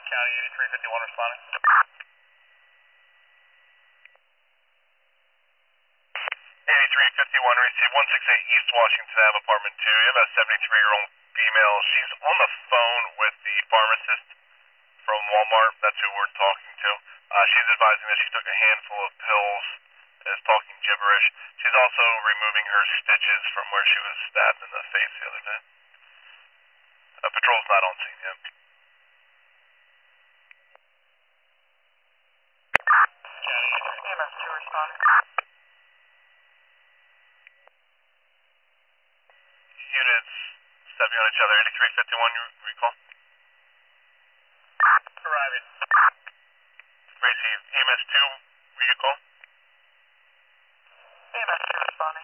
County 8351 responding. 8351, receive 168 East Washington Ave, apartment 2. You have a 73-year-old female. She's on the phone with the pharmacist from Walmart. That's who we're talking to. She's advising that she took a handful of pills and is talking gibberish. She's also removing her stitches from where she was stabbed in the face the other day. Patrol's not on scene yet. EMS 2 responding. Units stepping on each other. 8351, you recall? Arriving. Receive EMS 2, will you call? EMS 2 responding.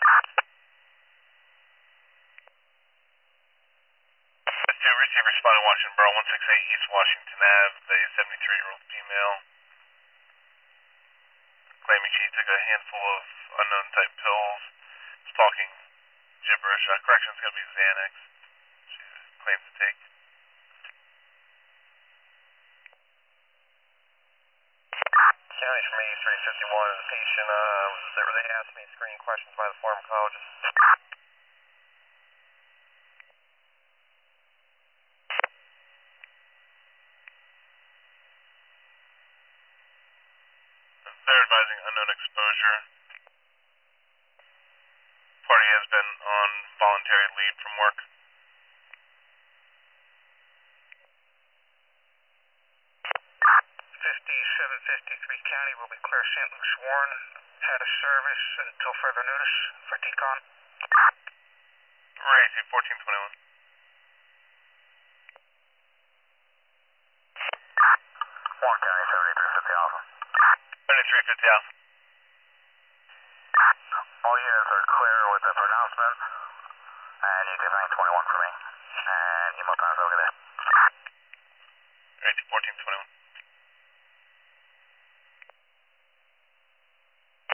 EMS 2, receive responding Washington Borough, 168 East Washington Ave, the 73-year-old female. Claiming she took a handful of unknown type pills. Is talking gibberish. Correction's going to be Xanax. She claims to take. County from 8351 is a patient. They asked me screening questions by the pharmacologist. They're advising unknown exposure. Party has been on voluntary leave from work. 5753 County will be clear. St. Luke's Warren had a service until further notice for decon. Racy 1421. Warren County 7350 Alpha. 7350 Alpha. All units are clear with the pronouncement, and you can hang 21 for me. And email time's over there. Racy 1421.